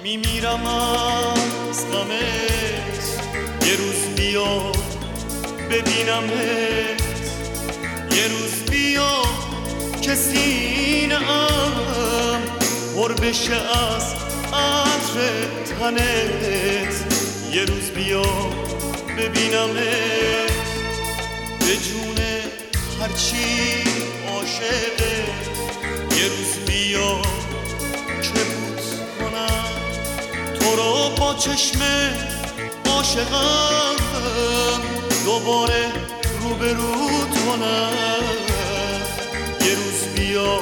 میمیرم از غمت، یه روز بیا ببینمت، یه روز بیا که سینه‌ام پر بشه از عطر تنت، یه روز بیا ببینمت، به جون هرچی عاشقه، یه روز بیا که بود کنم تو رو با چشم عاشقم، دوباره روبروت کنم، یه روز بیا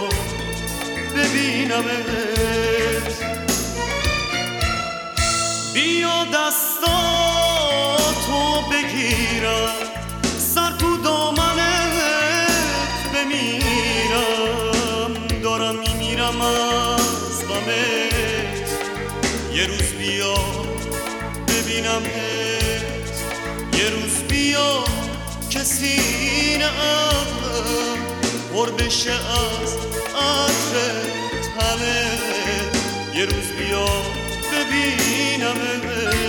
ببینمت، بیا دستاتو بگیرم، سر تو دامنت بمیرم، دارم میمیرم از غمت، یه روز بیا ببینمت، یه روز بیا که سینه‌ام پر بشه از عطر تنت، یه روز بیا ببینمت.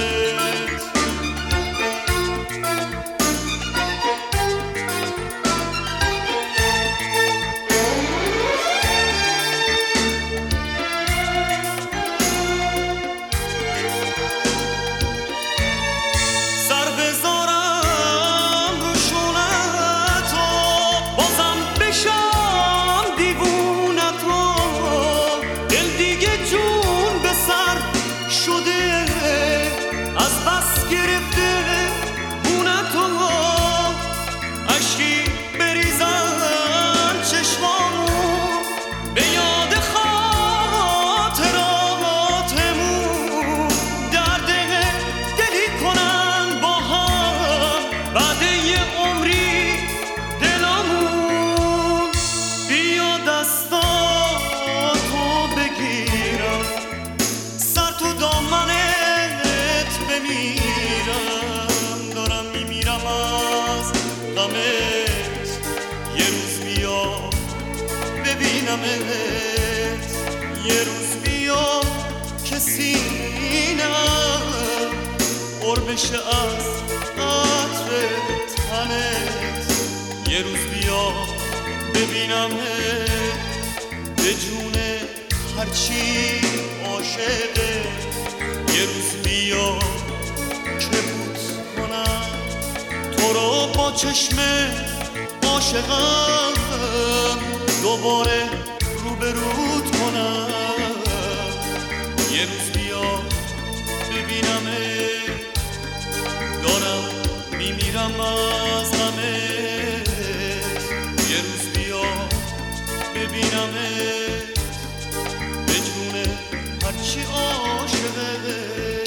دارم میمیرم از غمت، یه روز بیا ببینمت، یه روز بیا که سینه‌ام پر بشه از عطر تنت، یه روز بیا ببینمت، به جون هرچی عاشقه، یه روز بیا که بود کنم تو رو با چشم عاشقم، دوباره روبروت کنم، یه روز بیا ببینمت، دارم میمیرم از غمت، یه روز بیا ببینمت، به جون هرچی عاشقه.